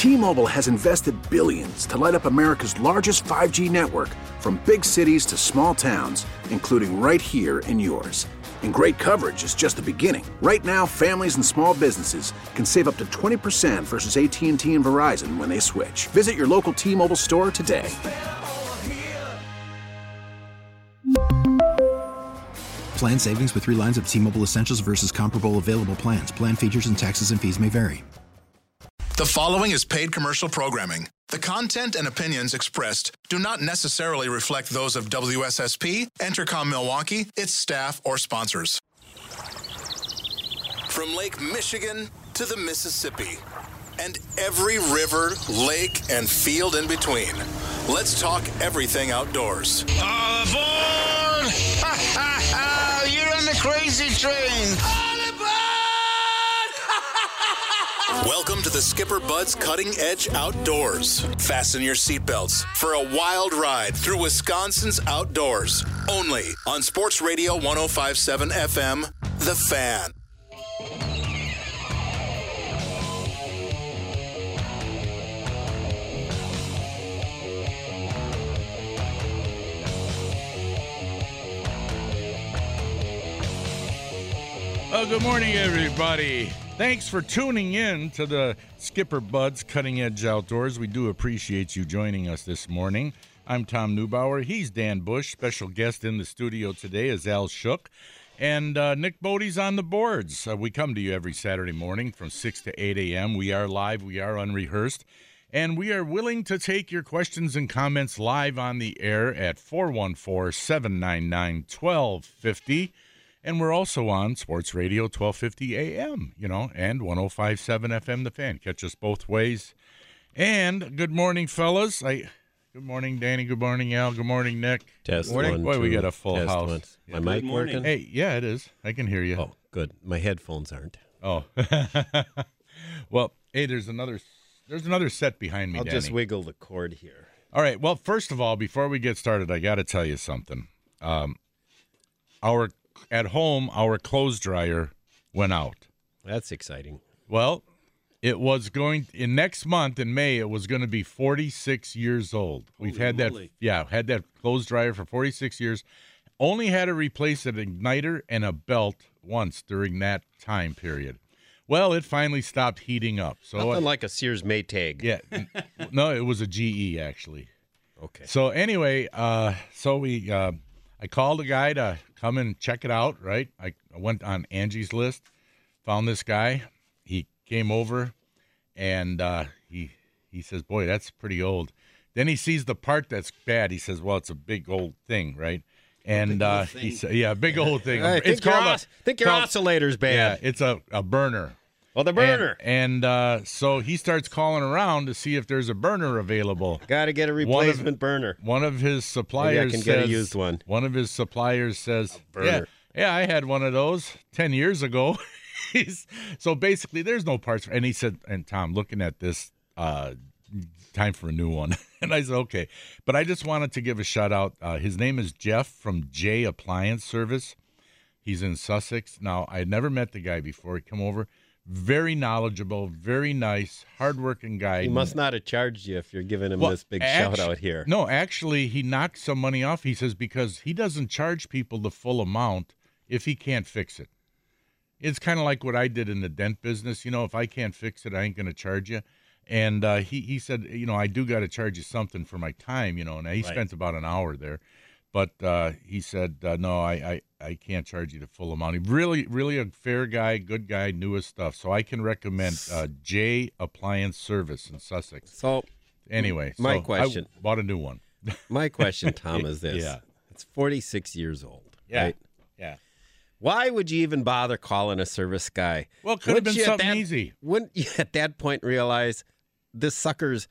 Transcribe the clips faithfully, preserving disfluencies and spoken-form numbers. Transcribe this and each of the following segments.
T-Mobile has invested billions to light up America's largest five G network, from big cities to small towns, including right here in yours. And great coverage is just the beginning. Right now, families and small businesses can save up to twenty percent versus A T and T and Verizon when they switch. Visit your local T-Mobile store today. Plan savings with three lines of T-Mobile Essentials versus comparable available plans. Plan features and taxes and fees may vary. The following is paid commercial programming. The content and opinions expressed do not necessarily reflect those of W S S P, Entercom Milwaukee, its staff, or sponsors. From Lake Michigan to the Mississippi, and every river, lake, and field in between, let's talk everything outdoors. All aboard! Ha ha ha! You're on the crazy train! All aboard! Welcome to the Skipper Bud's Cutting Edge Outdoors. Fasten your seatbelts for a wild ride through Wisconsin's outdoors. Only on Sports Radio one oh five point seven F M, The Fan. Oh, good morning, everybody. Thanks for tuning in to the Skipper Bud's Cutting Edge Outdoors. We do appreciate you joining us this morning. I'm Tom Neubauer. He's Dan Bush. Special guest in the studio today is Al Shook. And uh, Nick Bodie's on the boards. Uh, we come to you every Saturday morning from six to eight a.m. We are live. We are unrehearsed. And we are willing to take your questions and comments live on the air at four one four, seven nine nine, one two five zero. And we're also on Sports Radio twelve fifty A M, you know, and one oh five point seven F M, The Fan. Catch us both ways. And good morning, fellas. I, good morning, Danny. Good morning, Al. Good morning, Nick. Test morning. one, Boy, two, we got a full test house. One. Yeah. My mic working? Hey, yeah, it is. I can hear you. Oh, good. My headphones aren't. Oh. Well, hey, there's another there's another set behind me, I'll Danny. just wiggle the cord here. All right. Well, first of all, before we get started, I got to tell you something. Um, our At home, our clothes dryer went out. That's exciting. Well, it was going in next month in May. It was going to be forty-six years old. We've Holy had that, moly. yeah, had that clothes dryer for forty-six years. Only had to replace an igniter and a belt once during that time period. Well, it finally stopped heating up. So Nothing uh, like a Sears Maytag. yeah, no, it was a G E actually. Okay. So anyway, uh, so we, uh, I called a guy to come and check it out, right? I went on Angie's List, found this guy. He came over, and uh, he he says, boy, that's pretty old. Then he sees the part that's bad. He says, well, it's a big old thing, right? And uh, he said, yeah, big old thing. I it's think your, called os- a, think your called- oscillator's bad. Yeah, it's a, a burner. Oh, the burner. And, and uh, so he starts calling around to see if there's a burner available. Got to get a replacement burner. One of his suppliers Maybe I can says, get a used one. One of his suppliers says, burner. yeah, yeah, I had one of those ten years ago. He's, so basically, there's no parts. And he said, and Tom, looking at this, uh, time for a new one. And I said, okay. But I just wanted to give a shout out. Uh, his name is Jeff from J Appliance Service. He's in Sussex. Now, I had never met the guy before. He come over. Very knowledgeable, very nice, hardworking guy. He must not have charged you if you're giving him Well, this big actu- shout out here. No, actually, he knocked some money off. He says because he doesn't charge people the full amount if he can't fix it. It's kind of like what I did in the dent business. You know, if I can't fix it, I ain't going to charge you. And uh, he, he said, you know, I do got to charge you something for my time, you know, and he Right. spent about an hour there. But uh, he said, uh, no, I, I, I can't charge you the full amount. He really, really a fair guy, good guy, knew his stuff. So I can recommend uh, J Appliance Service in Sussex. So, Anyway, my so question. I bought a new one. my question, Tom, is this. Yeah. It's forty-six years old, Yeah. right? Yeah. Why would you even bother calling a service guy? Well, it could have Wouldn't been you at something that- easy. Wouldn't you at that point realize this sucker's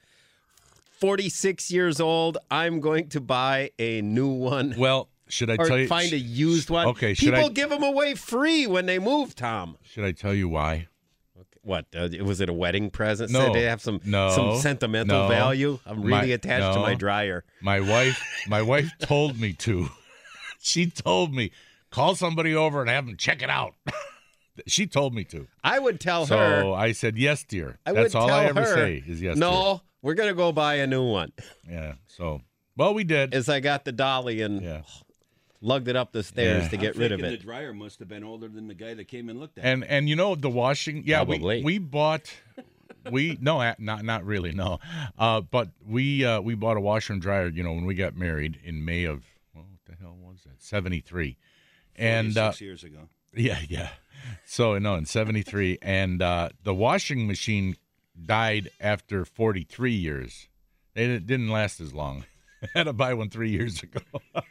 forty-six years old? I'm going to buy a new one. Well, should I or tell you? find a used one. Okay, should People I- give them away free when they move, Tom. Should I tell you why? What, uh, was it a wedding present? No. Said they have some, No. some sentimental No. value? I'm really My- attached to no. my dryer. My wife, my wife told me to. She told me, call somebody over and have them check it out. she told me to. I would tell so her. So I said, yes, dear. I That's would all tell I ever her, say is yes, no, dear. we're going to go buy a new one. Yeah. So, well, we did. As I got the dolly and Yeah. lugged it up the stairs Yeah. to get I'm rid of thinking it. The dryer must have been older than the guy that came and looked at And it. and you know the washing, yeah, we, Probably. we bought, we no, a- not not really, no, uh, but we uh, we bought a washer and dryer. You know, when we got married in May of well, what the hell was that? seventy-three, and uh, Six years ago. yeah, yeah. So no, in seventy-three, and uh, the washing machine died after forty-three years. It didn't last as long. I had to buy one three years ago.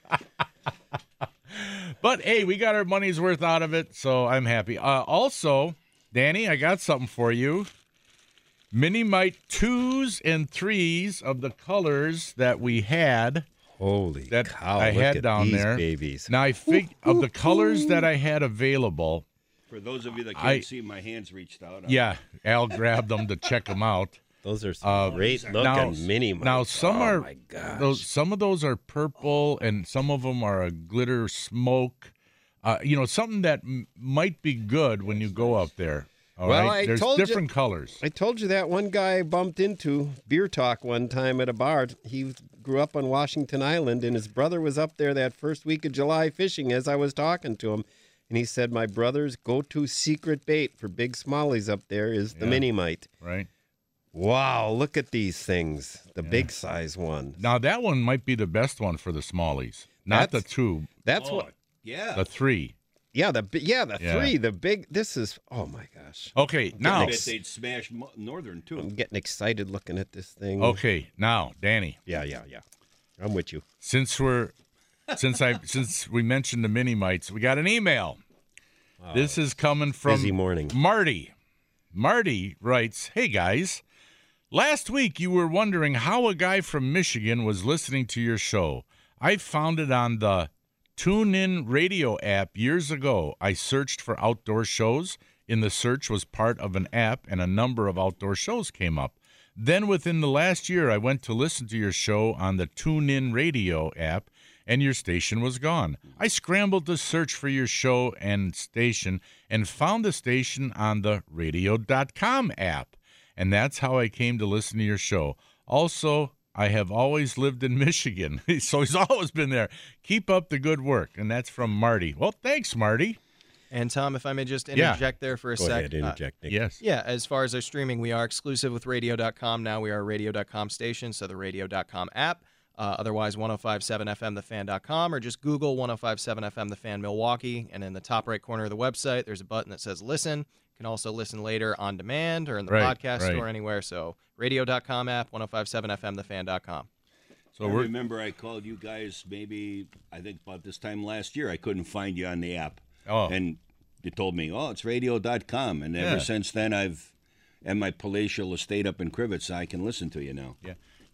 But, hey, we got our money's worth out of it, so I'm happy. Uh, also, Danny, I got something for you. Mini-Mite twos and threes of the colors that we had. Holy that cow, I look had at down these there. babies. Now, I think of the colors that I had available, For those of you that can't I- see, my hands reached out. yeah, Al grabbed them to check them out. Those are some Uh, great looking now, mini now some oh, are my gosh. those. Some of those are purple, and some of them are a glitter smoke. Uh, you know, something that m- might be good when you go out there. All Well, right, I there's told you- different colors. I told you that one guy I bumped into beer talk one time at a bar. He grew up on Washington Island, and his brother was up there that first week of July fishing as I was talking to him. And he said, my brother's go-to secret bait for big smallies up there is the Yeah. Mini-Mite. Right Wow, look at these things. The big size one. now, that one might be the best one for the smallies, not That's- the two, That's Oh, what. yeah. the three. Yeah, the bi- yeah the Yeah. three, the big. This is. Oh my gosh. Okay, I now, bet they'd smash Mo- Northern, too. I'm getting excited looking at this thing. okay, now, Danny. Yeah, yeah, yeah. I'm with you. Since we're since I since we mentioned the mini mites, we got an email. This is coming from Busy morning. Marty. Marty writes, "Hey guys, last week you were wondering how a guy from Michigan was listening to your show. I found it on the TuneIn radio app years ago. I searched for outdoor shows. In the search was part of an app, and a number of outdoor shows came up. Then within the last year, I went to listen to your show on the TuneIn radio app, and your station was gone. I scrambled to search for your show and station and found the station on the radio dot com app, and that's how I came to listen to your show. Also, I have always lived in Michigan, so he's always been there. Keep up the good work." And that's from Marty. Well, thanks, Marty. And Tom, if I may just Yeah. interject there for a Go sec. ahead, interject, Nick. Yes. Yeah, as far as our streaming, we are exclusive with radio dot com now. We are a radio dot com station, so the radio dot com app. Uh, otherwise, ten fifty-seven F M the fan dot com, or just Google ten fifty-seven F M The Fan Milwaukee, and in the top right corner of the website, there's a button that says Listen. You can also listen later on demand or in the Right, podcast right. store anywhere. So radio dot com app, ten fifty-seven F M the fan dot com. So I we're remember I called you guys maybe, I think about this time last year. I couldn't find you on the app. Oh. And you told me, oh, it's radio dot com. And ever Yeah. since then, I've, and my palatial estate up in Crivets, I can listen to you now. Yeah.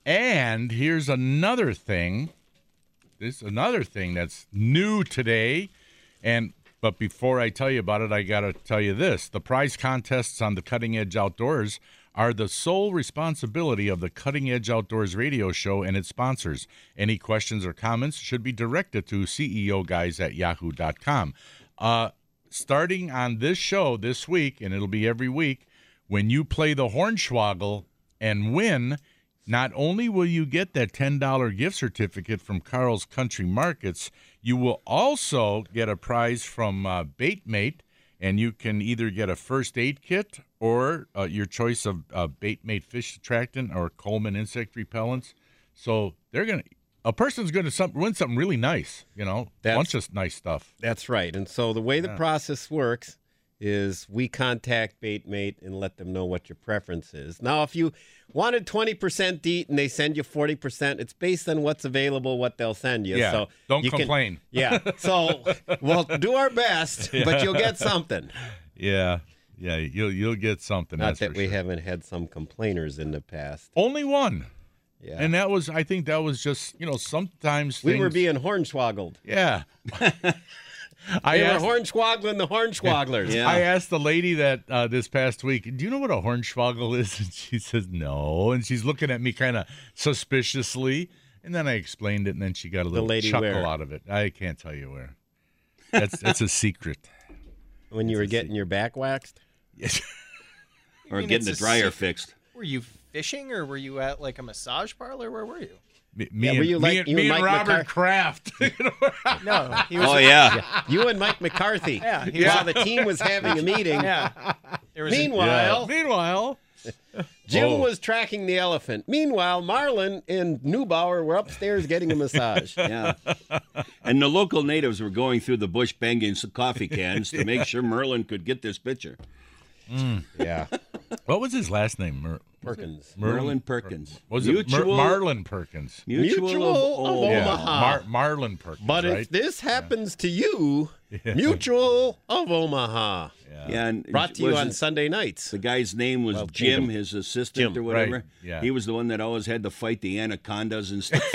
And here's another thing. This is another thing that's new today. And but before I tell you about it, I got to tell you this. The prize contests on the Cutting Edge Outdoors are the sole responsibility of the Cutting Edge Outdoors radio show and its sponsors. Any questions or comments should be directed to C E O guys at yahoo dot com. Uh, starting on this show this week, and it'll be every week, when you play the Hornswoggle and win, not only will you get that ten dollars gift certificate from Carl's Country Markets, you will also get a prize from uh, Baitmate, and you can either get a first aid kit or uh, your choice of uh, Baitmate fish attractant or Coleman insect repellents. So they're gonna, a person's gonna some, win something really nice, you know, a That's- bunch of nice stuff. That's right. And so the way the Yeah. process works is we contact Baitmate and let them know what your preference is. Now, if you wanted twenty percent DEET and they send you forty percent, it's based on what's available, what they'll send you. Yeah, So don't you can- complain. yeah. So we'll do our best, but you'll get something. Yeah, yeah, you'll you'll get something. Not that's that for we sure. haven't had some complainers in the past. Only one. Yeah. And that was, I think that was just, you know, sometimes we things, were being hornswoggled. yeah. I They were asked, hornswoggling the hornswogglers. Yeah. I asked the lady that uh, this past week, do you know what a hornswoggle is? And she says, no. And she's looking at me kind of suspiciously. And then I explained it, and then she got a little lady chuckle where? out of it. I can't tell you where. That's, that's a secret. when you were It's a getting secret. your back waxed? Yes. Or mean getting the it's a dryer secret? fixed. Were you fishing or were you at like a massage parlor? Where were you? Me, me Yeah, and, were you me like- and, you me and and Mike Robert McCar- Kraft. You know? No, he was. Oh, yeah. You and Mike McCarthy. Yeah, he While was- the team was having a meeting. Yeah. There was a- Meanwhile, Meanwhile, Jim Oh. was tracking the elephant. Meanwhile, Marlon and Neubauer were upstairs getting a massage. Yeah. And the local natives were going through the bush banging some coffee cans to make sure Merlin could get this picture. Yeah. what was his last name? Mer- Perkins. Merlin Perkins. was it Mer- Mutual, Marlon Perkins? Mutual, Mutual of, of oh, Yeah, Omaha. Mar- Marlon Perkins. But right? if this happens to you, Mutual of Omaha. Yeah, and Brought to you was on it- Sunday nights. The guy's name was Well, Jim, Kingdom. his assistant Jim, or whatever. right, yeah. He was the one that always had to fight the anacondas and stuff.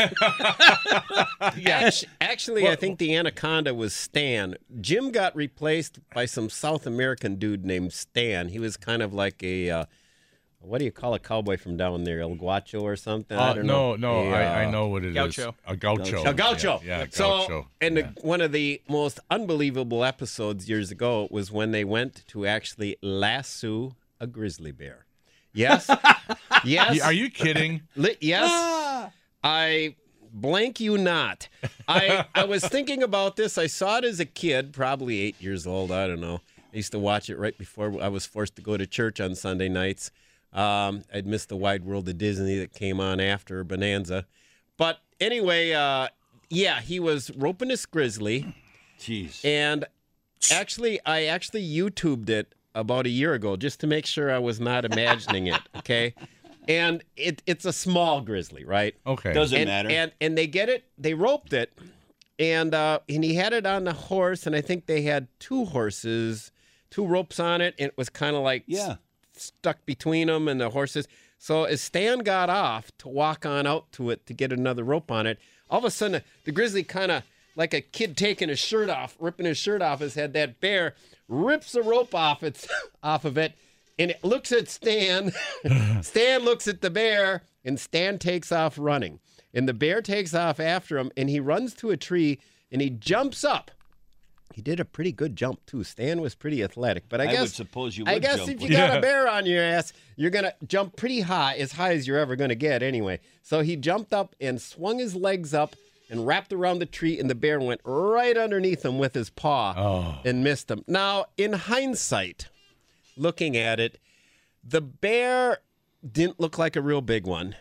Actu- Actually, I think the anaconda was Stan. Jim got replaced by some South American dude named Stan. He was kind of like a, uh, what do you call a cowboy from down there? El Guacho or something? I Uh, don't no, know. no, A, I, I uh, know what it is. Gaucho. A gaucho. A gaucho. Yeah, yeah so, gaucho. and yeah. the, one of the most unbelievable episodes years ago was when they went to actually lasso a grizzly bear. Yes. yes. Are you kidding? Li- yes. I blank you not. I I was thinking about this. I saw it as a kid, probably eight years old. I don't know. I used to watch it right before I was forced to go to church on Sunday nights. Um, I'd missed the Wide World of Disney that came on after Bonanza. But anyway, uh, yeah, he was roping this grizzly. Jeez. And actually, I actually YouTubed it about a year ago just to make sure I was not imagining it, okay? And it it's a small grizzly, right? Okay. Doesn't and, matter. And and they get it, they roped it, and uh, and he had it on the horse, and I think they had two horses, two ropes on it, and it was kind of like Yeah. s- stuck between them and the horses. So as Stan got off to walk on out to it to get another rope on it, all of a sudden the grizzly kind of like a kid taking his shirt off, ripping his shirt off his head. That bear rips the rope off its off of it, and it looks at Stan. Stan looks at the bear, and Stan takes off running. And the bear takes off after him, and he runs to a tree, and he jumps up. He did a pretty good jump too. Stan was pretty athletic, but I, I guess would suppose you I would guess jump, if you wouldn't got you? a bear on your ass, you're gonna jump pretty high, as high as you're ever gonna get anyway. So he jumped up and swung his legs up and wrapped around the tree, and the bear went right underneath him with his paw Oh. and missed him. Now, in hindsight, looking at it, the bear didn't look like a real big one.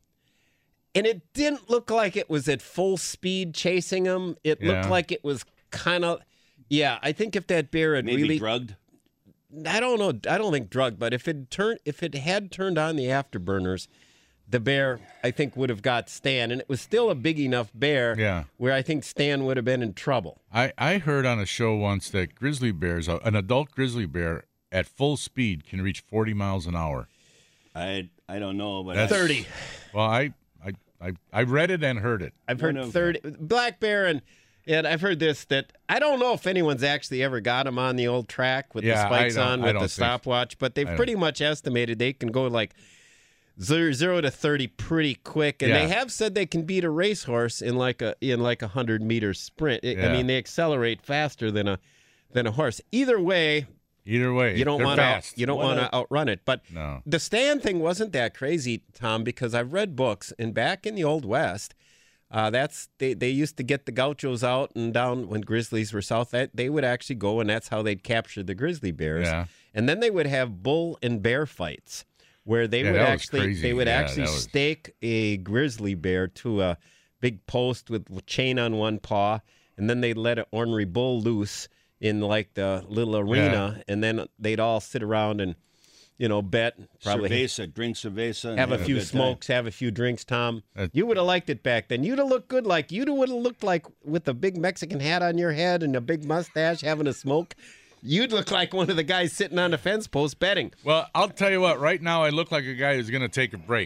And it didn't look like it was at full speed chasing him. It Yeah. looked like it was kind of, yeah. I think if that bear had Maybe really, drugged. I don't know, I don't think drugged, but if it turned, if it had turned on the afterburners, the bear I think would have got Stan, and it was still a big enough bear. Yeah. Where I think Stan would have been in trouble. I, I heard on a show once that grizzly bears, uh, an adult grizzly bear at full speed can reach forty miles an hour. I I don't know, but That's- I, thirty. Well, I, I, I, I read it and heard it. I've One heard of- thirty. Black bear and. And I've heard this, that I don't know if anyone's actually ever got him on the old track with Yeah, the spikes I don't- on I with don't the think- stopwatch, but they've I don't- pretty much estimated they can go like zero, zero to thirty pretty quick, and Yeah. they have said they can beat a racehorse in like a in like a hundred meter sprint. It- I Yeah. mean, they accelerate faster than a than a horse. Either way, Either way, you don't they're want to fast. you don't What want a- to outrun it. But No. the stand thing wasn't that crazy, Tom, because I've read books, and back in the Old West, uh, that's they, they used to get the gauchos out and down when grizzlies were south. That they would actually go, and that's how they'd capture the grizzly bears. Yeah. And then they would have bull and bear fights where they Yeah, would that was actually crazy. they would Yeah, actually that was- stake a grizzly bear to a big post with a chain on one paw, and then they'd let an ornery bull loose in like the little arena, and then they'd all sit around and, you know, bet, probably cerveza, drink cerveza, and have a few good time. smokes, have a few drinks, Tom. Uh, You would have liked it back then. You'd have looked good like, you would have looked like with a big Mexican hat on your head and a big mustache having a smoke. You'd look like one of the guys sitting on the fence post betting. Well, I'll tell you what, right now I look like a guy who's going to take a break.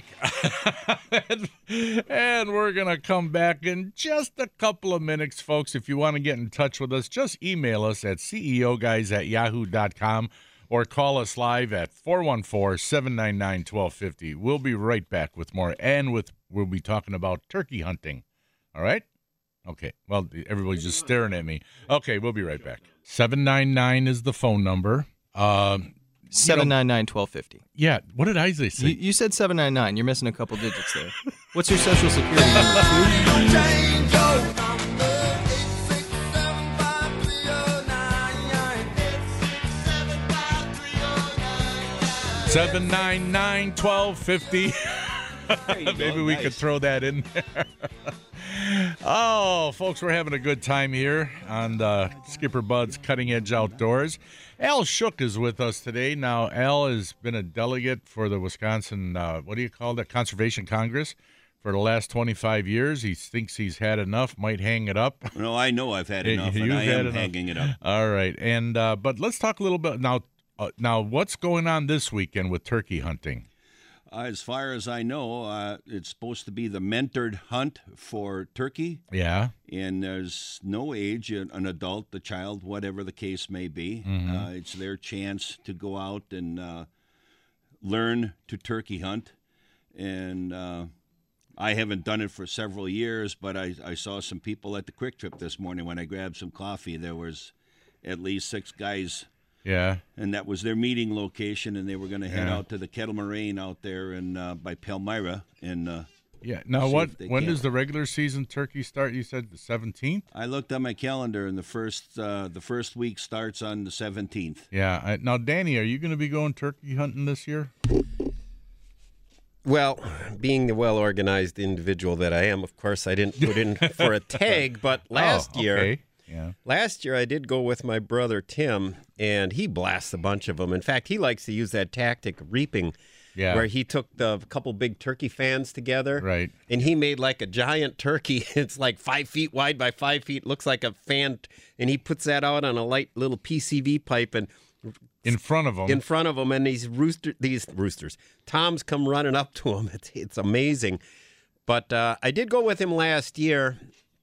and, and we're going to come back in just a couple of minutes, folks. If you want to get in touch with us, just email us at C E O guys at yahoo dot com or call us live at four one four, seven nine nine, one two five zero. We'll be right back with more, and with we'll be talking about turkey hunting. All right? Okay. Well, everybody's just staring at me. Okay, we'll be right back. seven nine nine is the phone number. Uh, seven nine nine, one two five zero. yeah. What did Isaac say? You, you said seven nine nine. You're missing a couple digits there. What's your social security number? seven nine nine, one two five zero. Maybe go. we Nice. could throw that in there. Oh, folks, we're having a good time here on the Skipper Bud's Cutting Edge Outdoors. Al Shook is with us today. Now, Al has been a delegate for the Wisconsin, uh, what do you call that, Conservation Congress for the last twenty-five years. He thinks he's had enough, might hang it up. No, I know I've had Yeah, enough, and you've I had am enough. hanging it up. All right, and uh, but let's talk a little bit now. Uh, now, what's going on this weekend with turkey hunting? Uh, as far as I know, uh, it's supposed to be the mentored hunt for turkey, Yeah, and there's no age, an an adult, a child, whatever the case may be. Uh, it's their chance to go out and uh, learn to turkey hunt. And uh, I haven't done it for several years, but I, I saw some people at the Quick Trip this morning when I grabbed some coffee. There was at least six guys, yeah. and that was their meeting location, and they were going to head Yeah. out to the Kettle Moraine out there in, uh, by Palmyra. And uh, Yeah. Now, See what? if they When can. does the regular season turkey start? You said the seventeenth. I looked on my calendar, and the first uh, the first week starts on the seventeenth. Yeah. I, now, Danny, are you going to be going turkey hunting this year? Well, being the well-organized individual that I am, of course, I didn't put in for a tag. But last Oh, year, okay. Yeah. last year I did go with my brother Tim, and he blasts a bunch of them. In fact, he likes to use that tactic, reaping, Yeah. where he took the couple big turkey fans together, Right. and he made like a giant turkey. It's like five feet wide by five feet, looks like a fan, and he puts that out on a light little P C V pipe and In front of them. in front of him, and these rooster, these roosters, toms come running up to him. It's it's amazing. But uh, I did go with him last year,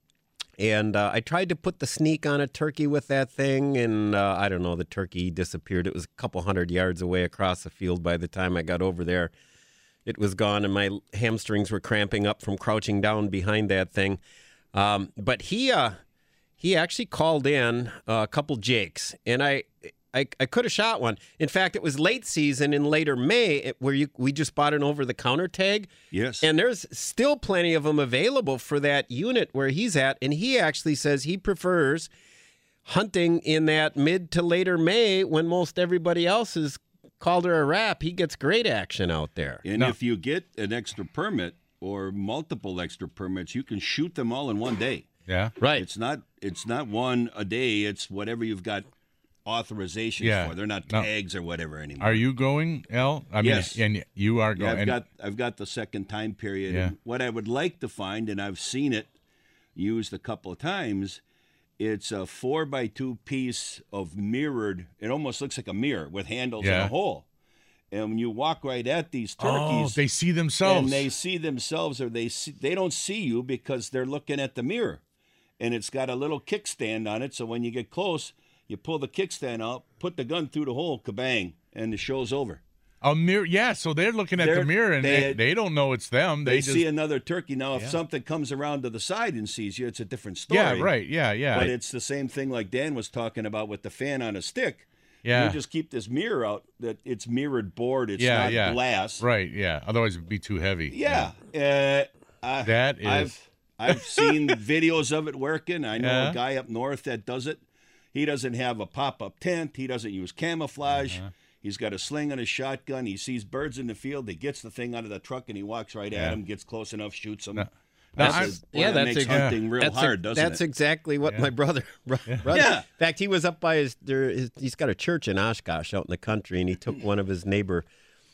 and uh, I tried to put the sneak on a turkey with that thing, and uh, I don't know, the turkey disappeared. It was a couple hundred yards away across the field by the time I got over there. It was gone, and my hamstrings were cramping up from crouching down behind that thing. Um, but he uh, he actually called in a couple jakes, and I. I, I could have shot one. In fact, it was late season in later May it- where you we just bought an over-the-counter tag. Yes. And there's still plenty of them available for that unit where he's at. And he actually says he prefers hunting in that mid to later May when most everybody else is called her a wrap. He gets great action out there. And No. if you get an extra permit or multiple extra permits, you can shoot them all in one day. yeah. Right. It's not it's not one a day. It's whatever you've got authorizations Yeah. for. They're not No. tags or whatever anymore. Are you going, Al? I mean, Yes. and you are Yeah, going. I've and- got I've got the second time period. Yeah. And what I would like to find, and I've seen it used a couple of times, it's a four by two piece of mirrored. It almost looks like a mirror with handles Yeah. and a hole. And when you walk right at these oh, turkeys, they see themselves. and they see themselves, or they see, they don't see you because they're looking at the mirror, and it's got a little kickstand on it. So when you get close, you pull the kickstand out, put the gun through the hole, kabang, and the show's over. a mirror. Yeah. So they're looking at the They're- mirror and they- they, they don't know it's them. They, They, just. see another turkey. Now, if Yeah. something comes around to the side and sees you, it's a different story. yeah. Right. Yeah. Yeah. But it's the same thing like Dan was talking about with the fan on a stick. yeah. You just keep this mirror out, that it's mirrored board. It's yeah. not yeah. glass. Right. Yeah. Otherwise, it'd be too heavy. Yeah. Uh, I, That is- I've, I've seen videos of it working. I know Yeah. a guy up north that does it. He doesn't have a pop-up tent. He doesn't use camouflage. Uh-huh. He's got a sling and a shotgun. He sees birds in the field. He gets the thing out of the truck and he walks right Yeah. at them, gets close enough, shoots them. Now, That's I'm- a- Yeah, that that's makes a- hunting real that's hard, a- doesn't That's it? exactly what Yeah. my brother, bro- brother. Yeah. In fact, he was up by his, there, his. He's got a church in Oshkosh out in the country, and he took one of his neighbor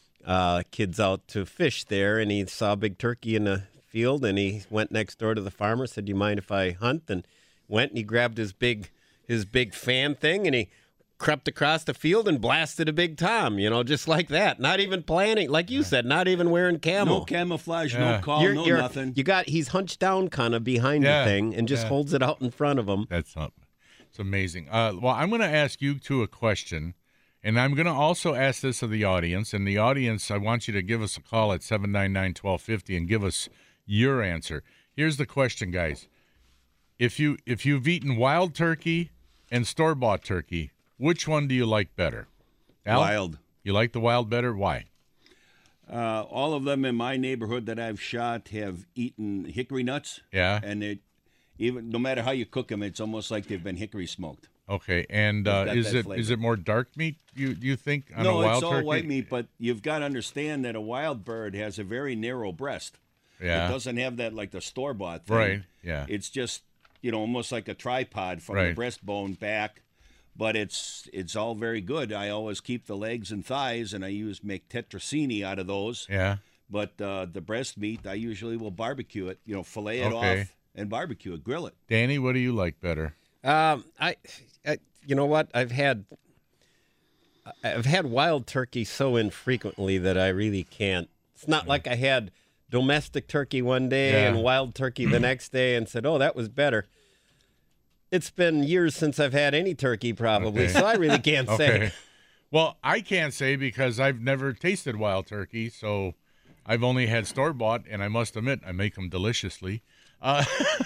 uh, kids out to fish there, and he saw a big turkey in the field, and he went next door to the farmer, said, "Do you mind if I hunt?" And went and he grabbed his big, his big fan thing, and he crept across the field and blasted a big tom, you know, just like that. Not even planning, like you said, not even wearing camo. No camouflage, Yeah. no call, You're- no you're- nothing. You got he's hunched down kind of behind Yeah, the thing and just yeah. holds it out in front of him. That's something. It's amazing. Uh, well, I'm going to ask you two a question, and I'm going to also ask this of the audience. And the audience, I want you to give us a call at seven nine nine, one two five zero and give us your answer. Here's the question, guys. If you if you've eaten wild turkey and store-bought turkey, which one do you like better? Al? Wild. You like the wild better? Why? Uh, all of them in my neighborhood that I've shot have eaten hickory nuts. Yeah. And it, even no matter how you cook them, it's almost like they've been hickory smoked. Okay, and uh, got is that it flavor. is it more dark meat? You you think on no, a wild it's all turkey? white meat, but you've got to understand that a wild bird has a very narrow breast. Yeah. It doesn't have that like the store bought thing. Right. Yeah. It's just you know almost like a tripod from Right. the breastbone back, but it's it's all very good. I always keep the legs and thighs, and I use make tetrazzini out of those. Yeah. But uh, the breast meat, I usually will barbecue it. You know, fillet it Okay. off and barbecue it, grill it. Danny, what do you like better? Um, I, I, you know what? I've had, I've had wild turkey so infrequently that I really can't. It's not like I had domestic turkey one day Yeah. and wild turkey the next day and said, "Oh, that was better." It's been years since I've had any turkey, probably, Okay. so I really can't Okay. say. Well, I can't say because I've never tasted wild turkey, so I've only had store bought, and I must admit I make them deliciously. Uh,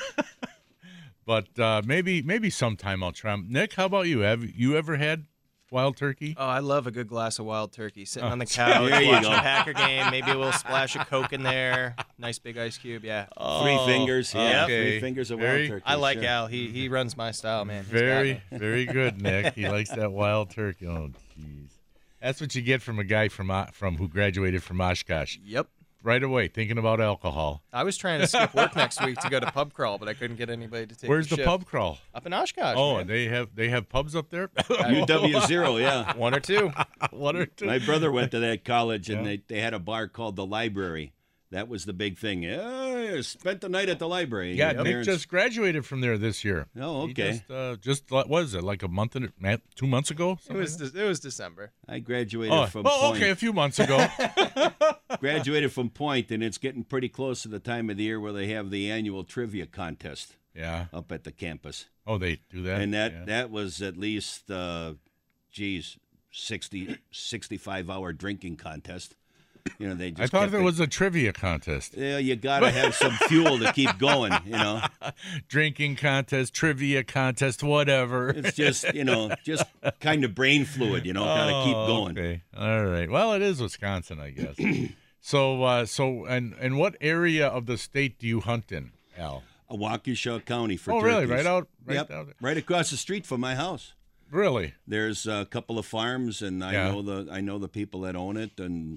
but uh, maybe maybe sometime I'll try 'em. Nick, how about you? Have you ever had wild turkey? Oh, I love a good glass of wild turkey. Sitting Oh, on the couch, there you watching go. a Packer game, maybe a little splash of Coke in there, nice big ice cube. Yeah, Three fingers, yeah, okay. three fingers of Very- wild turkey. I like sure. Al. He he runs my style, man. He's got Very me. very good, Nick. He likes that wild turkey. Oh, jeez. That's what you get from a guy from uh, from who graduated from Oshkosh. Yep. Right away, thinking about alcohol. I was trying to skip work next week to go to pub crawl, but I couldn't get anybody to take Where's the the shift. pub crawl? Up in Oshkosh. Oh, man. and they have they have pubs up there. U W zero, yeah. One or two. One or two. My brother went to that college, and Yeah. they, they had a bar called the Library. That was the big thing. Yeah, spent the night at the library. Yeah, Your Nick parents- just graduated from there this year. Oh, He okay. just, uh, just what was it like a month and a- two months ago? It Something was like de- it was December. I graduated that? from oh, oh, Point. okay, a few months ago. Graduated from Point, and it's getting pretty close to the time of the year where they have the annual trivia contest yeah. up at the campus. Oh, they do that. and that yeah. that was at least, uh, geez, sixty, sixty-five hour drinking contest. You know, they just I thought kept there it- was a trivia contest, Yeah, you got to have some fuel to keep going, you know. drinking contest, trivia contest, whatever. It's just, you know, just kind of brain fluid, you know, got to keep Oh, going. Okay, all right. Well, it is Wisconsin, I guess. so, uh, so, and and what area of the state do you hunt in, Al? Uh, Waukesha County for Oh, really? turkeys. Right out, right Yep, out there. right across the street from my house. Really? There's a couple of farms, and I Yeah. know the I know the people that own it, and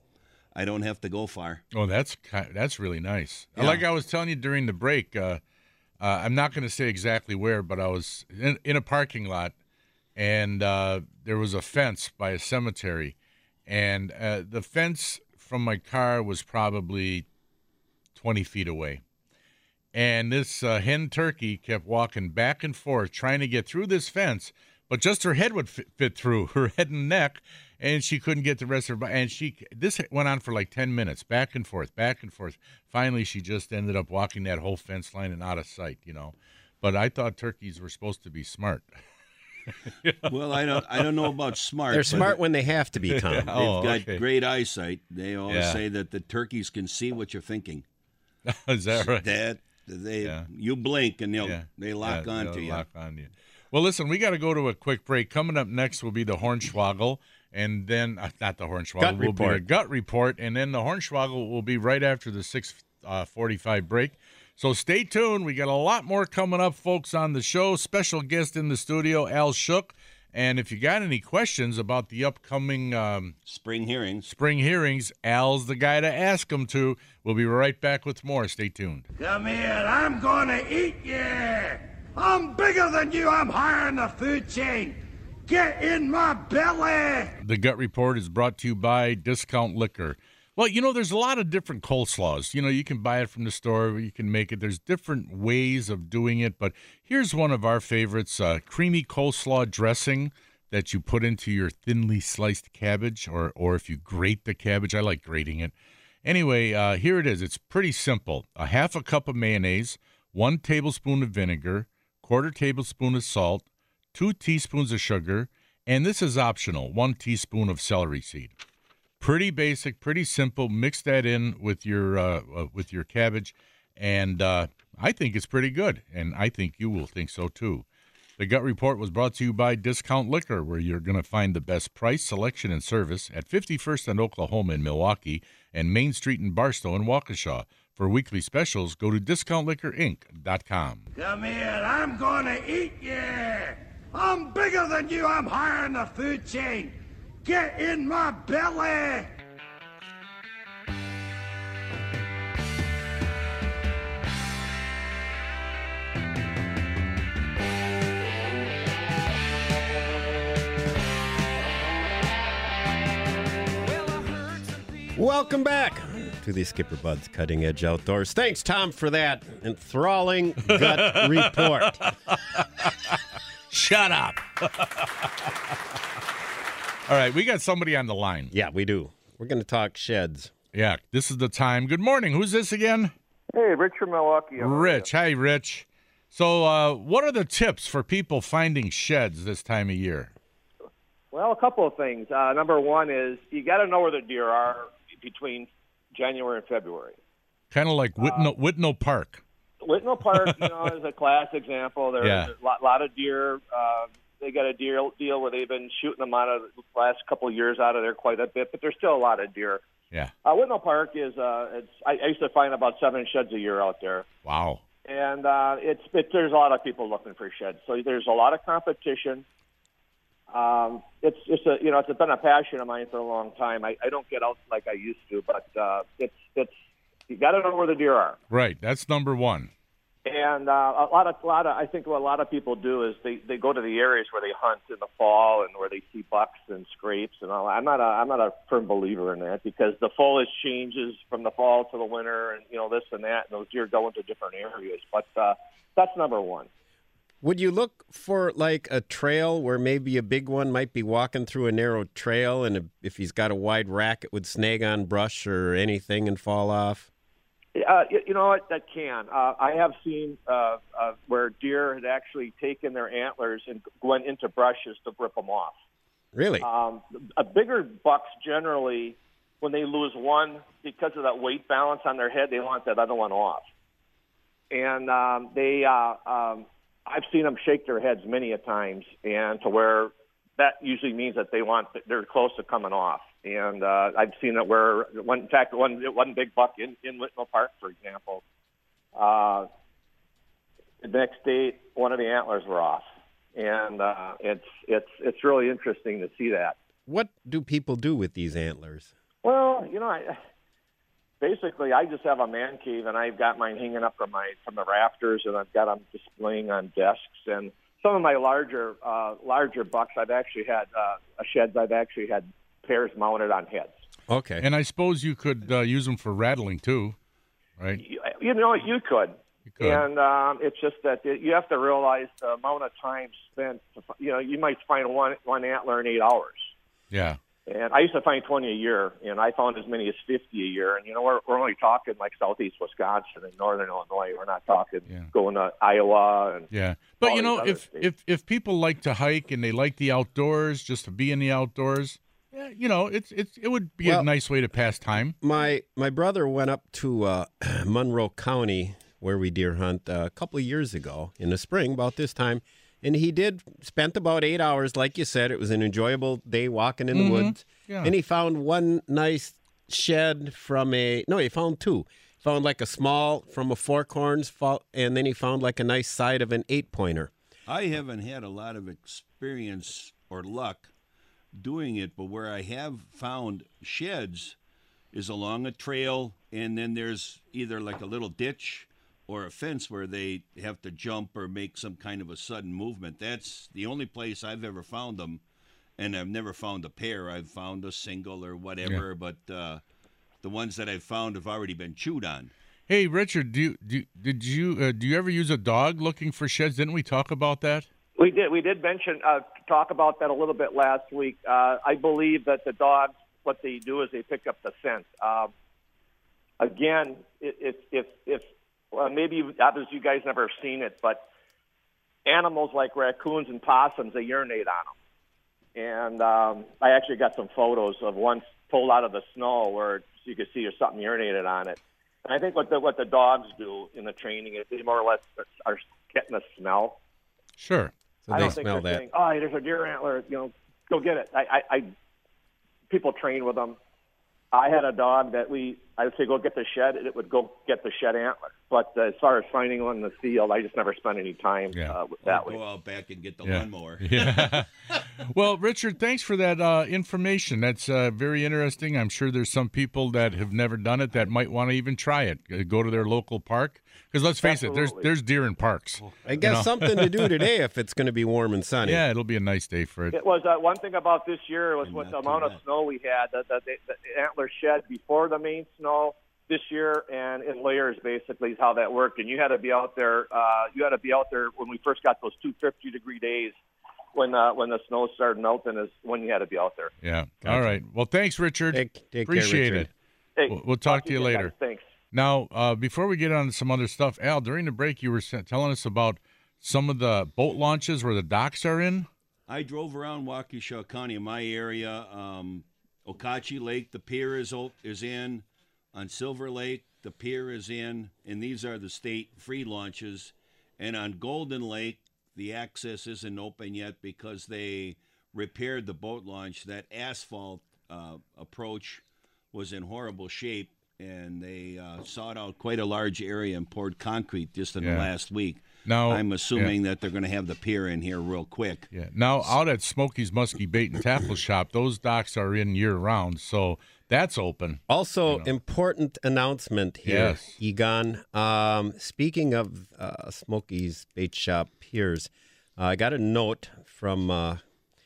I don't have to go far. Oh, that's ki- that's really nice. Yeah. Like I was telling you during the break, uh, uh, I'm not going to say exactly where, but I was in, in a parking lot, and uh, there was a fence by a cemetery, and uh, the fence from my car was probably twenty feet away. And this uh, hen turkey kept walking back and forth trying to get through this fence, but just her head would fit, fit through, her head and neck, and she couldn't get the rest of her body. And she, this went on for like ten minutes, back and forth, back and forth. Finally, she just ended up walking that whole fence line and out of sight, you know. But I thought turkeys were supposed to be smart. Well, I don't I don't know about smart. They're but smart when they have to be, Tom. They've Oh, got okay. great eyesight. They always Yeah. say that the turkeys can see what you're thinking. Is that right? That they Yeah. you blink and they'll Yeah. they lock Yeah, onto they'll you. Lock on you. Well, listen, we got to go to a quick break. Coming up next will be the Hornswoggle, and then uh, not the Hornswoggle, Gut will be a report. gut report, and then the Hornswoggle will be right after the six forty-five break. So stay tuned. We got a lot more coming up, folks, on the show. Special guest in the studio, Al Shook. And if you got any questions about the upcoming um, Spring hearings. spring hearings, Al's the guy to ask them to. We'll be right back with more. Stay tuned. Come here, I'm gonna eat you. I'm bigger than you. I'm higher in the food chain. Get in my belly. The Gut Report is brought to you by Discount Liquor. Well, you know, there's a lot of different coleslaws. You know, you can buy it from the store, you can make it. There's different ways of doing it, but here's one of our favorites, uh, creamy coleslaw dressing that you put into your thinly sliced cabbage, or, or if you grate the cabbage. I like grating it. Anyway, uh, here it is. It's pretty simple. A half a cup of mayonnaise, one tablespoon of vinegar, quarter tablespoon of salt, two teaspoons of sugar, and this is optional, one teaspoon of celery seed. Pretty basic, pretty simple. Mix that in with your uh, uh, with your cabbage, and uh, I think it's pretty good, and I think you will think so too. The Gut Report was brought to you by Discount Liquor, where you're going to find the best price, selection, and service at fifty-first and Oklahoma in Milwaukee and Main Street in Barstow and Waukesha. For weekly specials, go to discount liquor inc dot com. Come here, I'm gonna eat you. I'm bigger than you, I'm higher in the food chain. Get in my belly. Welcome back to the Skipper Buds Cutting Edge Outdoors. Thanks, Tom, for that enthralling gut report. Shut up. All right, we got somebody on the line. Yeah, we do. We're going to talk sheds. Yeah, this is the time. Good morning. Who's this again? Hey, Rich from Milwaukee. Rich. Hi, Rich. So uh, what are the tips for people finding sheds this time of year? Well, a couple of things. Uh, number one is you got to know where the deer are between January and February. Kind of like Whitno, uh, Whitno Park. Whitno Park, you know, is a class example. There's yeah. a lot, lot of deer. Uh, they got a deal deal where they've been shooting them out of the last couple of years out of there quite a bit, but there's still a lot of deer. Yeah. Uh, Whitno Park is. Uh, it's. I, I used to find about seven sheds a year out there. Wow. And uh, it's. It, there's a lot of people looking for sheds, so there's a lot of competition. Um, it's just a, you know, it's been a passion of mine for a long time. I, I don't get out like I used to, but uh, it's it's you got to know where the deer are. Right, that's number one. And uh, a lot of a lot of I think what a lot of people do is they, they go to the areas where they hunt in the fall and where they see bucks and scrapes and all. I'm not a I'm not a firm believer in that because the foliage changes from the fall to the winter and you know this and that, and those deer go into different areas. But uh, that's number one. Would you look for like a trail where maybe a big one might be walking through a narrow trail, and if he's got a wide rack, it would snag on brush or anything and fall off? Uh, you know what? That can. Uh, I have seen uh, uh, where deer had actually taken their antlers and went into brushes to rip them off. Really? Um, a bigger bucks generally, when they lose one, because of that weight balance on their head, they want that other one off. And um, they... Uh, um, I've seen them shake their heads many a times, and to where that usually means that they want they're close to coming off. And uh, I've seen it where, one, in fact, one one big buck in in Whitno Park, for example, uh, the next day one of the antlers were off, and uh, it's it's it's really interesting to see that. What do people do with these antlers? Well, you know, I. Basically, I just have a man cave, and I've got mine hanging up from my from the rafters, and I've got them displaying on desks. And some of my larger uh, larger bucks, I've actually had uh, sheds. I've actually had pairs mounted on heads. Okay. And I suppose you could uh, use them for rattling too, right? You, you know, you could. You could. And um, it's just that you have to realize the amount of time spent. To, you know, you might find one one antler in eight hours. Yeah. And I used to find twenty a year, and I found as many as fifty a year. And, you know, we're, we're only talking like southeast Wisconsin and northern Illinois. We're not talking yeah. going to Iowa. And yeah. But, you know, if, if if people like to hike and they like the outdoors, just to be in the outdoors, yeah, you know, it's it's it would be well, a nice way to pass time. My, my brother went up to uh, Monroe County, where we deer hunt, uh, a couple of years ago in the spring, about this time. And he did spent about eight hours, like you said. It was an enjoyable day walking in the mm-hmm. woods. Yeah. And he found one nice shed from a, no, he found two. Found like a small from a Fork Horns, and then he found like a nice side of an eight-pointer. I haven't had a lot of experience or luck doing it, but where I have found sheds is along a trail, and then there's either like a little ditch or a fence where they have to jump or make some kind of a sudden movement. That's the only place I've ever found them, and I've never found a pair. I've found a single or whatever, yeah. but uh, the ones that I've found have already been chewed on. Hey, Richard, do you, do, did you uh, do you ever use a dog looking for sheds? Didn't we talk about that? We did. We did mention uh, talk about that a little bit last week. Uh, I believe that the dogs, what they do is they pick up the scent. Uh, again, if if if Well, maybe others you guys never have seen it, but animals like raccoons and possums, they urinate on them. And um, I actually got some photos of one pulled out of the snow where you could see there's something urinated on it. And I think what the what the dogs do in the training is they more or less are getting a smell. Sure. So I they don't think smell they're that. saying, "Oh, there's a deer antler. You know, go get it." I, I, I people train with them. I had a dog that we, I would say, go get the shed, and it would go get the shed antler. But uh, as far as finding one in the field, I just never spent any time Yeah. uh, with that Or way. go out back and get the Yeah. lawnmower. Yeah. Well, Richard, thanks for that uh, information. That's uh, very interesting. I'm sure there's some people that have never done it that might want to even try it. Uh, Go to their local park. Because let's face it, there's Absolutely. there's deer in parks. I guess You know? something to do today if it's going to be warm and sunny. Yeah, it'll be a nice day for it. It was uh, one thing about this year was And with the not too amount of bad. snow we had, the, the, the, the antler shed before the main snow this year, and in layers basically is how that worked. And you had to be out there. Uh, you had to be out there when we first got those two fifty degree days. When uh, when the snow started melting is when you had to be out there. Yeah. All right. Well, thanks, Richard. Take- take care, Appreciate Richard. it. Hey, We'll, we'll talk to you again, later. guys. Thanks. Now, uh, before we get on to some other stuff, Al, during the break, you were sa- telling us about some of the boat launches where the docks are in. I drove around Waukesha County in my area. Um, Okauchee Lake, the pier is o- is in. On Silver Lake, the pier is in. And these are the state free launches. And on Golden Lake, the access isn't open yet because they repaired the boat launch. That asphalt uh, approach was in horrible shape, and they uh, sawed out quite a large area and poured concrete just in Yeah. the last week. Now, I'm assuming that they're going to have the pier in here real quick. Yeah. Now, out at Smokey's Muskie Bait and Tackle Shop, those docks are in year round, so that's open. Also, You know. important announcement here, Yes. Egon. Um, speaking of uh, Smokey's Bait Shop Piers, uh, I got a note from uh,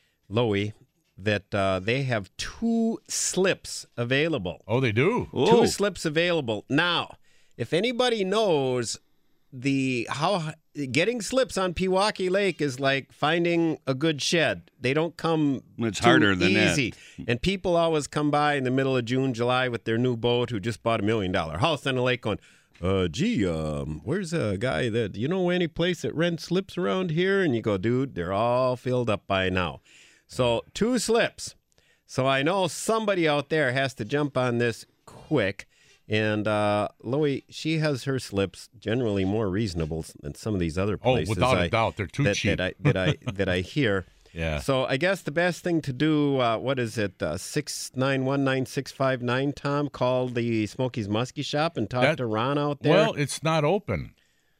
Loey that uh, they have two slips available. Oh, they do? Two slips available. Now, if anybody knows the how getting slips on Pewaukee Lake is like finding a good shed. They don't come It's too harder than that. easy. And people always come by in the middle of June, July with their new boat who just bought a million dollar house on the lake going, uh, gee, um, where's a guy that, you know any place that rents slips around here? And you go, dude, they're all filled up by now. So two slips. So I know somebody out there has to jump on this quick. And uh, Loey, she has her slips generally more reasonable than some of these other Oh, places. without a I- doubt. They're too that, cheap. That I that I that I hear. Yeah. So I guess the best thing to do, uh, what is it, uh, six nine one nine six five nine, Tom? Call the Smokey's Muskie Shop and talk That- to Ron out there. Well, it's not open.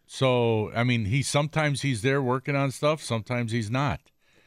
So, I mean, he sometimes he's there working on stuff, sometimes he's not.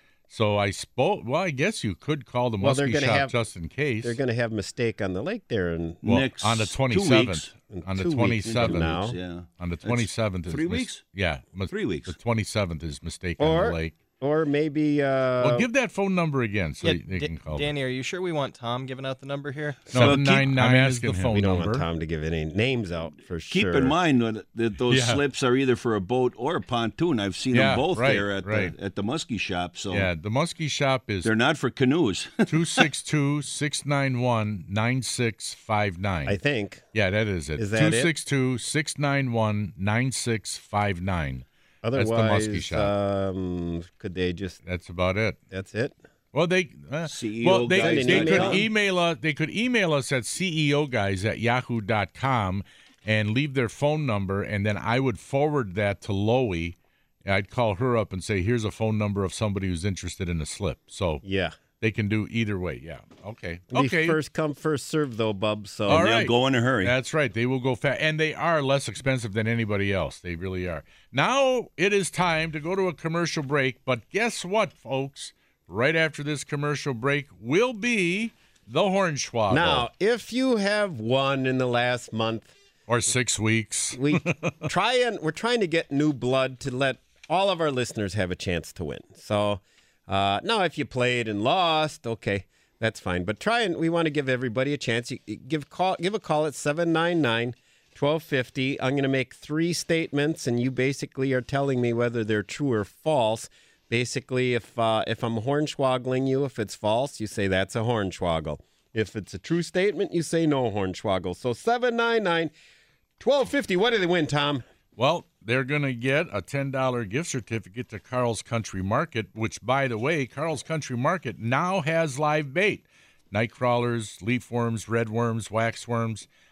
So I spoke. Well, I guess you could call the Well, they're Muskie gonna Shop have- just in case. They're going to have mistake on the lake there. And well, Next on the two twenty-seventh. weeks. On the Two weeks twenty-seventh. now. Yeah. On the That's twenty-seventh. is three mis- weeks? Yeah. mis- Three weeks. The twenty-seventh is mistake on Or- the lake. Or maybe. Uh, Well, give that phone number again so Yeah, they, they Da- can call. Danny, are you sure we want Tom giving out the number here? No, So keep- nine nine I'm is the asking him. phone we don't number. want Tom to give any names out for Keep sure. in mind that, that those Yeah. slips are either for a boat or a pontoon. I've seen Yeah, them both right, there at right. the at the Muskie Shop. So Yeah, the Muskie Shop is they're not for canoes. two six two, six nine one, nine six five nine. I think. Yeah, that is it. Is that it? two six two, six nine one, nine six five nine. Otherwise, That's the Muskie Shop. um, could they just? That's about it. That's it. Well, they uh, C E O well they, guys they dot could com. email us. They could email us at C E O guys at yahoo dot com and leave their phone number, and then I would forward that to Loey. I'd call her up and say, "Here's a phone number of somebody who's interested in a slip." So Yeah. they can do either way. Yeah. Okay. Be Okay. first come, first serve, though, bub. So All They'll right. go in a hurry. That's right. They will go fast. And they are less expensive than anybody else. They really are. Now it is time to go to a commercial break. But guess what, folks? Right after this commercial break will be the Hornswoggle. now, if you have won in the last month, Or six weeks. we try and we're trying to get new blood to let all of our listeners have a chance to win. So uh, now, if you played and lost, okay, that's fine. But try and we want to give everybody a chance. You, you give call give a call at seven nine nine, one two five zero. I'm going to make three statements, and you basically are telling me whether they're true or false. Basically, if uh, if I'm hornswoggling you, if it's false, you say that's a hornswoggle. If it's a true statement, you say no hornswoggle. So seven nine nine, one two five zero. What do they win, Tom? Well, they're going to get a ten dollars gift certificate to Carl's Country Market, which, by the way, Carl's Country Market now has live bait. Night crawlers, leaf worms, red worms, waxworms.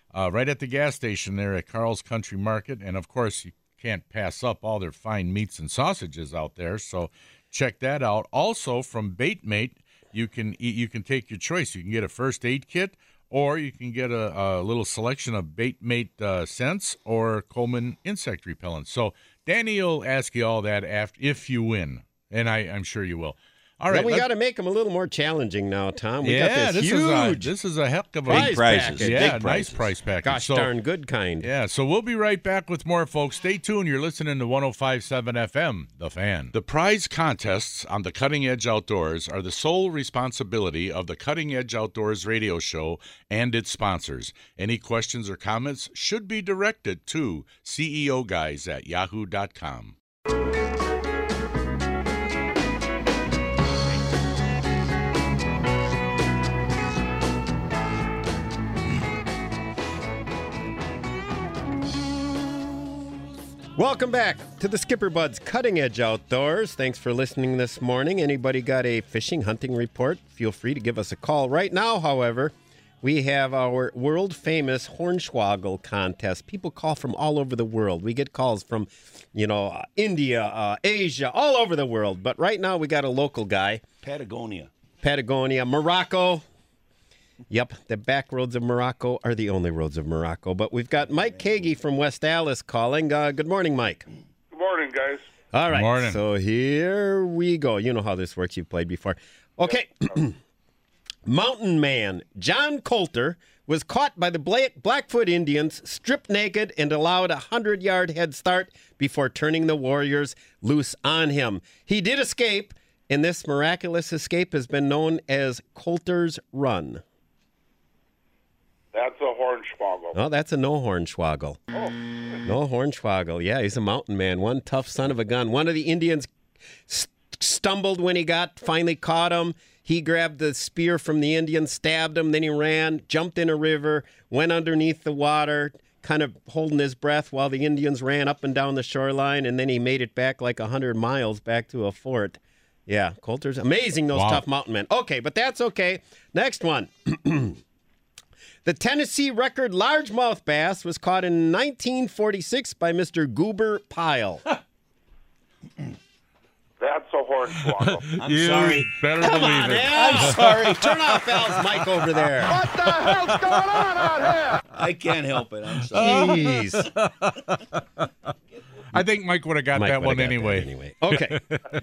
uh, right at the gas station there at Carl's Country Market. And, of course, you can't pass up all their fine meats and sausages out there. So check that out. Also, from BaitMate, you can eat, you can take your choice. You can get a first aid kit, or you can get a, a little selection of BaitMate uh, scents or Coleman insect repellent. So Danny will ask you all that after if you win, and I, I'm sure you will. All right, then we got to make them a little more challenging now, Tom. We yeah, got this, this huge is a, this is a heck of a prize prizes. package. yeah, Big nice prizes. price package. Gosh so, darn good kind. Yeah, so we'll be right back with more, folks. Stay tuned. You're listening to one oh five point seven F M, The Fan. The prize contests on the Cutting Edge Outdoors are the sole responsibility of the Cutting Edge Outdoors radio show and its sponsors. Any questions or comments should be directed to C E O guys at yahoo dot com. Welcome back to the Skipper Buds Cutting Edge Outdoors. Thanks for listening this morning. Anybody got a fishing, hunting report? Feel free to give us a call. Right now, however, we have our world-famous Hornswoggle contest. People call from all over the world. We get calls from, you know, uh, India, uh, Asia, all over the world. But right now, we got a local guy. Patagonia. Patagonia, Morocco. Yep, the back roads of Morocco are the only roads of Morocco. But we've got Mike Kagi from West Allis calling. Uh, good morning, Mike. Good morning, guys. All right, morning. So here we go. You know how this works. You've played before. Okay. Yep. Mountain man John Coulter was caught by the Blackfoot Indians, stripped naked, and allowed a hundred-yard head start before turning the warriors loose on him. He did escape, and this miraculous escape has been known as Coulter's Run. That's a hornswoggle. Oh, that's a no hornswoggle. Oh. No hornswoggle. Yeah, he's a mountain man. One tough son of a gun. One of the Indians st- stumbled when he got, finally caught him. He grabbed the spear from the Indian, stabbed him, then he ran, jumped in a river, went underneath the water, kind of holding his breath while the Indians ran up and down the shoreline, and then he made it back like one hundred miles back to a fort. Yeah, Coulter's amazing, those Wow. tough mountain men. Okay, but that's okay. Next one. The Tennessee record largemouth bass was caught in nineteen forty-six by Mister Goober Pyle. That's a hornswoggle. I'm you sorry. better Come believe on, it. Al. I'm sorry. Turn off Al's mic over there. What the hell's going on out here? I can't help it. I'm sorry. Jeez. I think Mike would have got Mike that would've one got anyway. that anyway. Okay.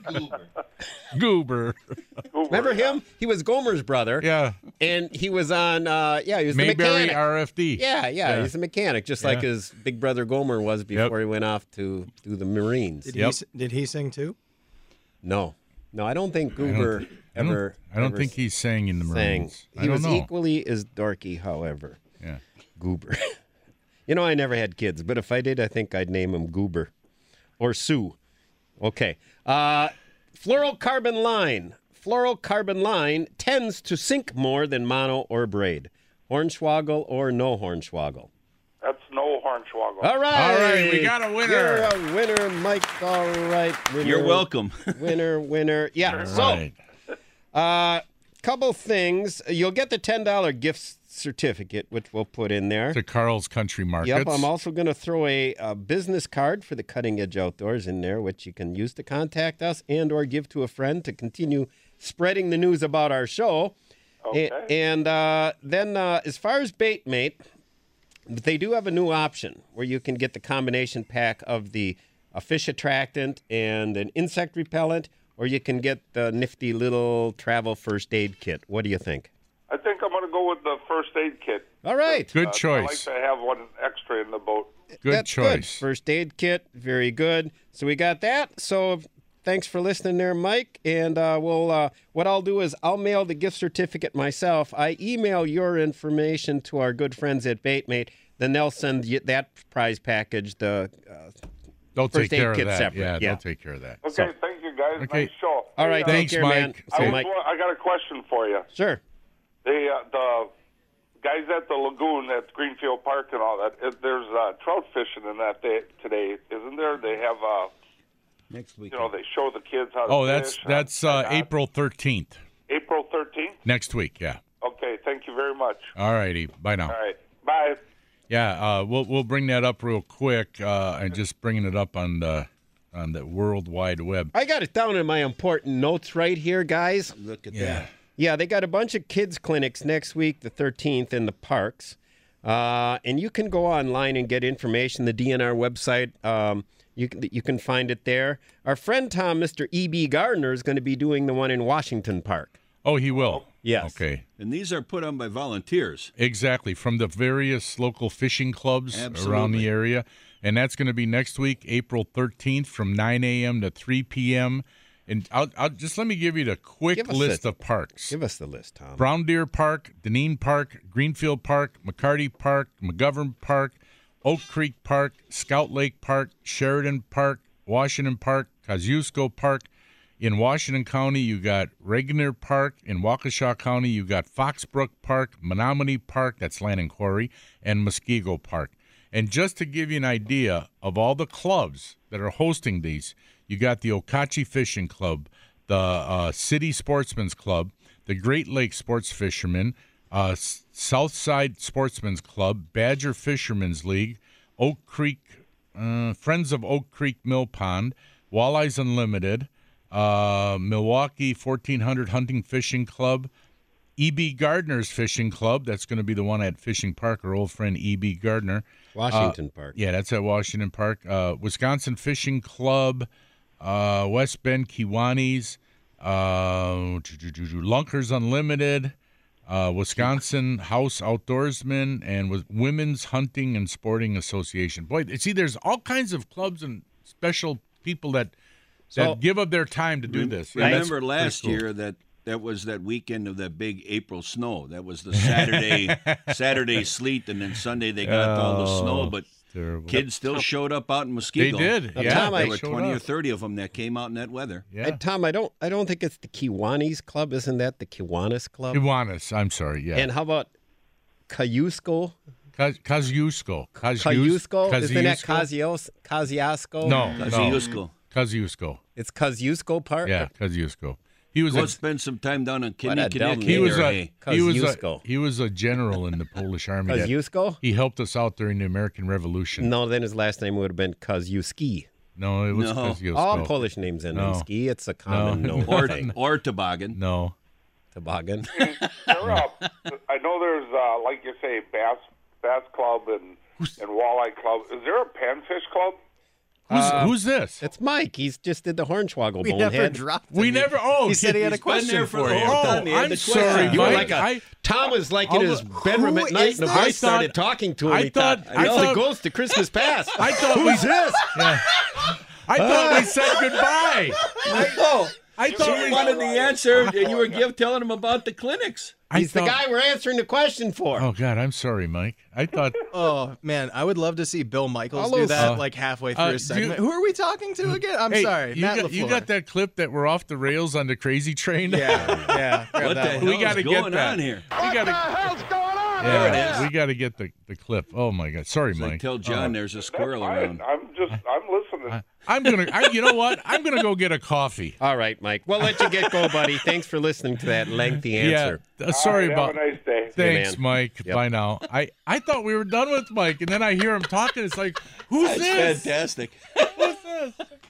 Goober. Remember him? He was Gomer's brother. Yeah. And he was on, uh, yeah, he was the Mayberry mechanic. R F D. Yeah, yeah, Yeah. he's a mechanic, just like Yeah. his big brother Gomer was before he went off to do the Marines. Did, Yep. he, s- did he sing too? No. No, I don't think I don't Goober thi- I don't- ever I don't ever think he sang in the sang. Marines. I He don't was know. equally as dorky, however. Yeah. Goober. You know, I never had kids, but if I did, I think I'd name him Goober or Sue. Okay. Uh, fluorocarbon line. Fluorocarbon line tends to sink more than mono or braid. Hornswoggle or no hornswoggle. That's no hornswoggle. All right. All right, we got a winner. You're a winner, Mike. All right. Winner, You're welcome. Winner, winner. Yeah. All So, right. uh, couple things. You'll get the ten dollars gift certificate, which we'll put in there. To Carl's Country Markets. Yep, I'm also going to throw a, a business card for the Cutting Edge Outdoors in there, which you can use to contact us and or give to a friend to continue spreading the news about our show. Okay. A- and uh, then uh, as far as BaitMate, they do have a new option where you can get the combination pack of the a fish attractant and an insect repellent, or you can get the nifty little travel first aid kit. What do you think? I think I'm going to go with the first aid kit. All right. Good Uh, choice. I like to have one extra in the boat. Good That's choice. Good. First aid kit, very good. So we got that. So thanks for listening there, Mike. And uh, we'll uh, what I'll do is I'll mail the gift certificate myself. I email your information to our good friends at BaitMate. Then they'll send you that prize package. The uh, They'll first take care aid of kit that. separate, Yeah, yeah. they'll take care of that. Okay, So- thank you, guys. Okay. Nice show. all right. Hey, uh, Thanks, take care, man. Mike. I, So, was Mike. wa- I got a question for you. Sure. The uh, the guys at the lagoon at Greenfield Park and all that. If there's uh, trout fishing in that day today, isn't there? They have uh, Next week. you know, they show the kids how to Oh, that's fish. that's and uh, whatnot. April thirteenth. April thirteenth. Next week, yeah. Okay, thank you very much. All righty. Bye now. All right, bye. Yeah, uh, we'll we'll bring that up real quick, uh, and just bringing it up on the on the World Wide Web. I got it down in my important notes right here, guys. Look at Yeah. that. Yeah, they got a bunch of kids clinics next week, the thirteenth, in the parks. Uh, and you can go online and get information. The D N R website, um, you can you can find it there. Our friend Tom, Mister E B. Gardner, is going to be doing the one in Washington Park. Oh, he will. Yes. Okay. And these are put on by volunteers. Exactly, from the various local fishing clubs around Absolutely. the area. And that's going to be next week, April thirteenth, from nine a.m. to three p.m. And I'll, I'll just let me give you the quick Give us list the- of parks. Give us the list, Tom. Brown Deer Park, Deneen Park, Greenfield Park, McCarty Park, McGovern Park, Oak Creek Park, Scout Lake Park, Sheridan Park, Washington Park, Kosciuszko Park. In Washington County, you got Regner Park. In Waukesha County, you got Foxbrook Park, Menominee Park, that's Land and Quarry, and Muskego Park. And just to give you an idea of all the clubs that are hosting these, you got the Okauchee Fishing Club, the uh, City Sportsman's Club, the Great Lakes Sports Fishermen, uh, S- Southside Sportsman's Club, Badger Fishermen's League, Oak Creek, uh, Friends of Oak Creek Mill Pond, Walleyes Unlimited, uh, Milwaukee fourteen hundred Hunting Fishing Club, E B. Gardner's Fishing Club. That's going to be the one at Fishing Park, our old friend E B. Gardner. Washington Uh, Park. Yeah, that's at Washington Park. Uh, Wisconsin Fishing Club, uh, West Bend Kiwanis, uh, Lunkers Unlimited, uh, Wisconsin House Outdoorsmen, and with Women's Hunting and Sporting Association. Boy, see, there's all kinds of clubs and special people that that So- give up their time to do this. Yeah, that's Remember pretty last cool. year that that was that weekend of that big April snow. That was the Saturday Saturday sleet, and then Sunday they got all the snow. But terrible. kids still showed up out in Muskego. They did. Now, Yeah, Tom, There I were showed twenty or up. thirty of them that came out in that weather. Yeah. Hey, Tom, I don't I don't think it's the Kiwanis Club. Isn't that the Kiwanis Club? Kiwanis, I'm sorry. Yeah. And how about Kosciuszko? Kos- Kosciuszko. Kosciuszko? Isn't that Kosciuszko? Kozios- Kosciuszko? No, no. Kosciuszko. Kosciuszko. It's Kosciuszko Park? Yeah, Kosciuszko. He was Go a, spend some time down in What a dumb Kinnikinnick. he was name. a Hey, he was a Kosciuszko. he was a general in the Polish army. that- Kosciuszko? He helped us out during the American Revolution. No, then his last name would have been Koziuszki. No, it was No. Kosciuszko. All Polish names end No. in ski. It's a common No. known or, thing. or toboggan. No. Toboggan. There, uh, I know there's, uh, like you say, bass bass club and and walleye club. Is there a panfish club? Who's Uh, who's this? It's Mike. He's just did the Hornswoggle We bonehead. never dropped him. We He- never. Oh, He said he had a He's been question there for for the you. whole Oh, time. He had I'm the sorry, question. You were Mike. like a, I- Tom was like in I'll- his bedroom who at night, is and the that? voice I started thought- talking to him. I he thought- thought, I "It's thought- the ghost of Christmas past." I thought Who's we, this? Yeah. I thought we said goodbye. Oh, I thought you we wanted the answer, and you were give, telling him about the clinics. I He's thought- the guy we're answering the question for. Oh God, I'm sorry, Mike. I thought. Oh man, I would love to see Bill Michaels All do those- that Uh, like halfway through uh, his do you- segment. Who are we talking to again? I'm Hey, sorry, you Matt got, you LaFleur. got that clip that we're off the rails on the crazy train. Yeah, yeah. grab What that the one. hell We gotta is get going that. on here? We gotta, hell's going on? yeah, There it is. we got to get the, the clip. Oh my God, sorry, It's Mike. like, tell John Oh. there's a squirrel Fine. around. I'm just, I'm listening. I'm gonna. I, you know what? I'm gonna go get a coffee. All right, Mike. We'll let you get go, buddy. Thanks for listening to that lengthy answer. Yeah. Uh, sorry All right, about. Have a nice day. Thanks, man. Mike. Yep. Bye now. I, I thought we were done with Mike, and then I hear him talking. It's like, who's That's this? fantastic. Who's this?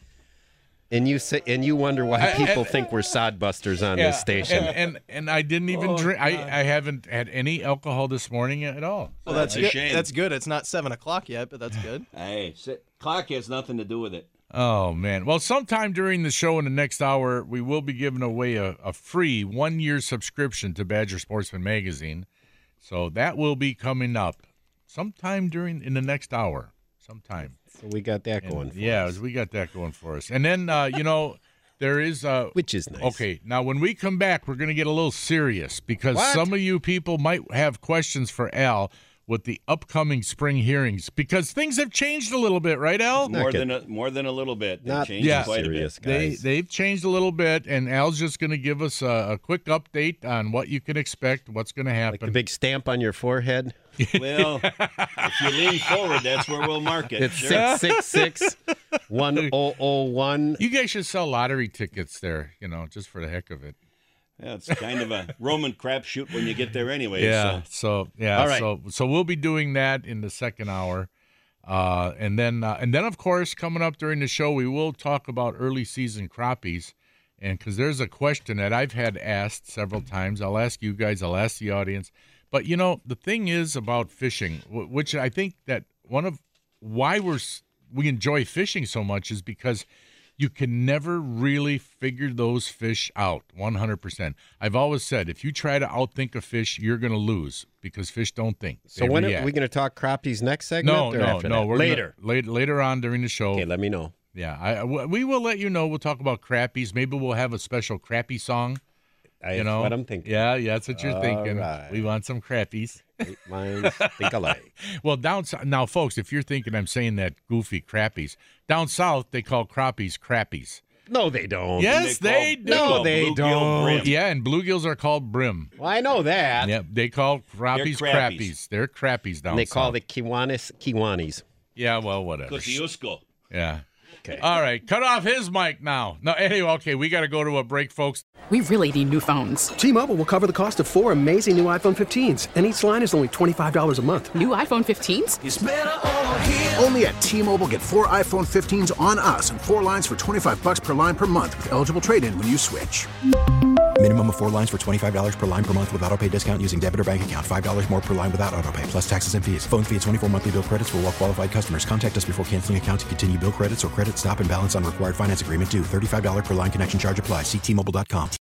And you say, and you wonder why I- people and- think we're sodbusters on Yeah, this station. And, and and I didn't even Oh, drink. I, God. I haven't had any alcohol this morning at all. Well, that's That's a good. shame. That's good. It's not seven o'clock yet, but that's good. Hey, sit, clock has nothing to do with it. Oh man! Well, sometime during the show in the next hour, we will be giving away a, a free one-year subscription to Badger Sportsman Magazine. So that will be coming up sometime during in the next hour. Sometime. so we got that And, going for yeah, us. we got that going for us. And then uh, you know there is uh, Which is nice. okay. Now when we come back, we're going to get a little serious because What? some of you people might have questions for Al with the upcoming spring hearings because things have changed a little bit, right, Al? More good. than a, more than a little bit. They Not changed Yeah. quite serious, a bit. They guys. they've changed a little bit, and Al's just going to give us a, a quick update on what you can expect, what's going to Like the happen. big stamp on your forehead. Well, if you lean forward, that's where we'll mark it. It's Sure. six six six one oh oh one. You guys should sell lottery tickets there, you know, just for the heck of it. Yeah, it's kind of a Roman crapshoot when you get there anyway. Yeah, so, so yeah, All right. so so we'll be doing that in the second hour, uh, and then uh, and then of course coming up during the show we will talk about early season crappies, and because there's a question that I've had asked several times. I'll ask you guys. I'll ask the audience. But you know the thing is about fishing, which I think that one of why we're we enjoy fishing so much is because you can never really figure those fish out one hundred percent. I've always said, if you try to outthink a fish, you're going to lose because fish don't think. So They when react. are we going to talk crappies next segment? No, or no, after no. that? We're later. Gonna, later, later on during the show. Okay, let me know. Yeah, I, we will let you know. We'll talk about crappies. Maybe we'll have a special crappie song. That's You know what I'm thinking. Yeah, yeah, that's what you're All thinking. right. We want some crappies. Eight minds think alike. Well, down south, now, folks, if you're thinking I'm saying that goofy crappies, down south they call crappies crappies. No, they don't. Yes, they, call- do. No, call they bluegill don't. brim. Yeah, and bluegills are called brim. Well, I know that. Yep, they call crappies They're crappies. crappies. They're crappies down And they south. call the Kiwanis Kiwanis. Yeah, well, whatever. Kosciuszko. Yeah. Okay. All right, cut off his mic now. No, anyway, okay, we got to go to a break, folks. We really need new phones. T-Mobile will cover the cost of four amazing new iPhone fifteens, and each line is only twenty-five dollars a month. New iPhone fifteens? Only at T-Mobile, get four iPhone fifteens on us and four lines for twenty-five bucks per line per month with eligible trade-in when you switch. Minimum of four lines for twenty-five dollars per line per month with autopay discount using debit or bank account. five dollars more per line without autopay, plus taxes and fees. Phone fee at twenty-four monthly bill credits for well-qualified customers. Contact us before canceling account to continue bill credits or credit stop and balance on required finance agreement due. thirty-five dollars per line connection charge applies. See T Mobile dot com.